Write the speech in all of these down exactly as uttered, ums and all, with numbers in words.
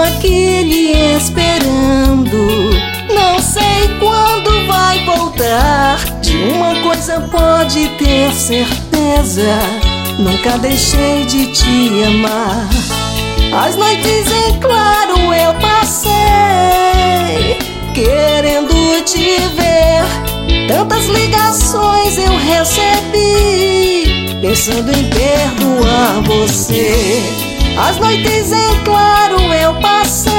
aqui lhe esperando. Não sei quando vai voltar. De uma coisa pode ter certeza: nunca deixei de te amar. As noites em claro eu passei, querendo te ver. Tantas ligações eu recebi, pensando em perdoar você. As noites em claro eu passei,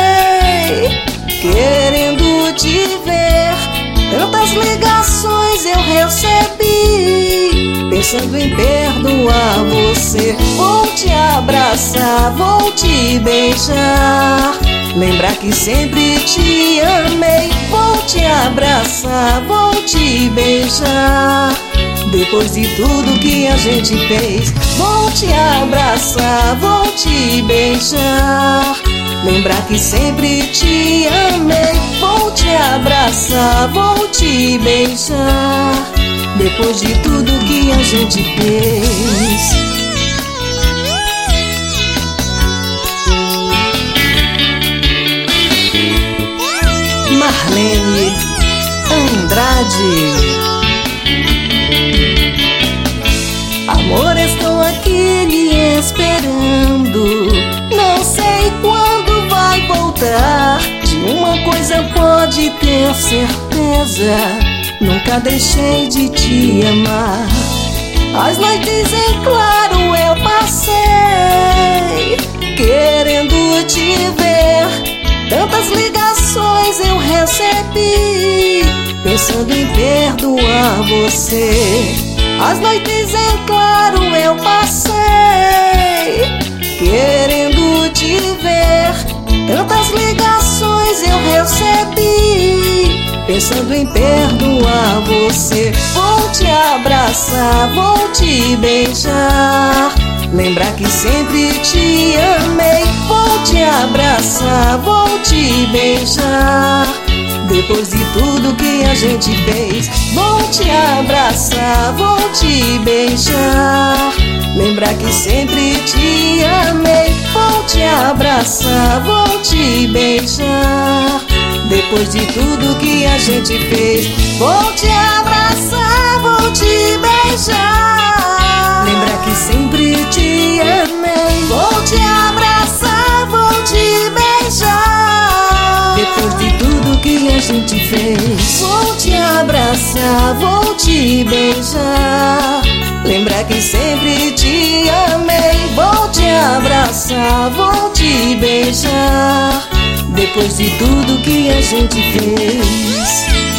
querendo te ver. Tantas ligações eu recebi, pensando em perdoar você. Vou te abraçar, vou te beijar, lembrar que sempre te amei. Vou te abraçar, vou te beijar, depois de tudo que a gente fez. Vou te abraçar, vou te beijar, lembrar que sempre te amei. Vou te abraçar, vou te beijar, depois de tudo que a gente fez. Marlene Andrade. Amor, estou aqui lhe esperando. Não sei quando vai voltar. De uma coisa pode ter certeza: nunca deixei de te amar. As noites em claro eu passei, querendo te ver. Tantas ligações eu recebi, pensando em perdoar você. As noites em claro eu passei, querendo te ver. Tantas ligações eu recebi, pensando em perdoar você. Vou te abraçar, vou te beijar, lembrar que sempre te amei. Vou te abraçar, vou te beijar, depois de tudo que a gente fez. Vou te abraçar, vou te beijar, lembrar que sempre te amei. Vou te abraçar, vou te beijar, depois de tudo que a gente fez. Vou te abraçar, vou te beijar, lembrar que sempre te amei. Vou te abraçar, vou te beijar, depois de tudo que a gente fez. Vou te abraçar, vou te beijar, lembrar que sempre te amei. Vou te abraçar, vou te beijar, depois de tudo que a gente fez.